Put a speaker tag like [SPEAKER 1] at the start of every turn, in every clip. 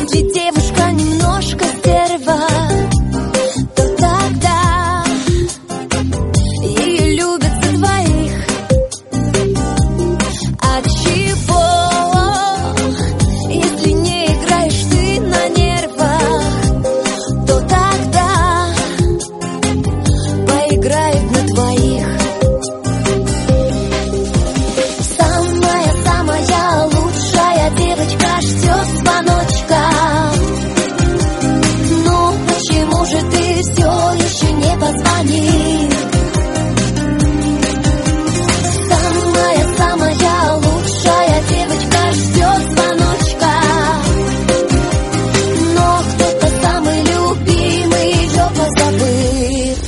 [SPEAKER 1] Ведь девушка немножко стерва, то тогда ее любят за двоих. От чего, если не играешь ты на нервах, то тогда поиграют на твоих. Самая-самая лучшая девочка ждет звоночка. Ну почему же ты все еще не позвонил? Самая-самая лучшая девочка ждет звоночка, но кто-то самый любимый ее позабыл.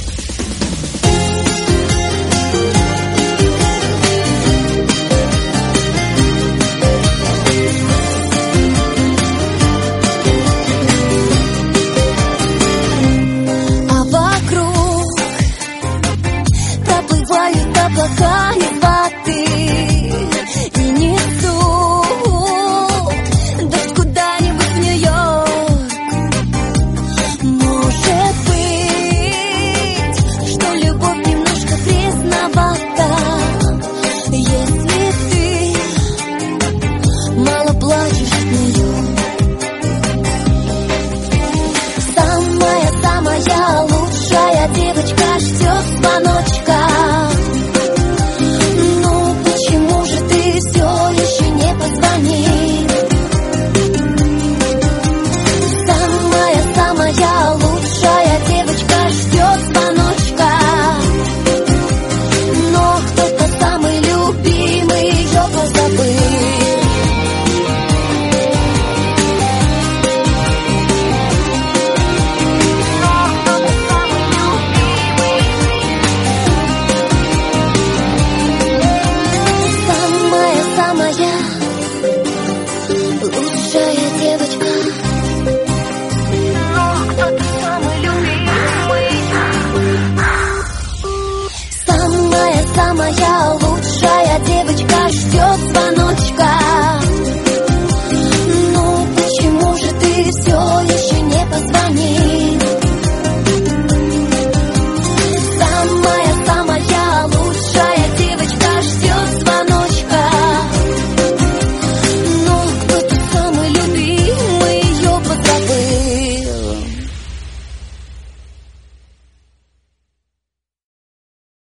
[SPEAKER 1] А вокруг проплывают облака из воды и несут дождь куда-нибудь в Нью-Йорк. Может быть, что любовь немножко пресновата, если ты мало плачешь от нее. Самая-самая лучшая девочка ждет звоночка. Ну почему же ты все еще не позвонил? Самая-самая лучшая девочка ждет звоночка, но кто-то самый любимый ее позабыл. Самая-самая лучшая девочка, но кто-то самый любимый. Самая-самая лучшая девочка ждет звоночка. Ну почему же ты все еще не позвонил?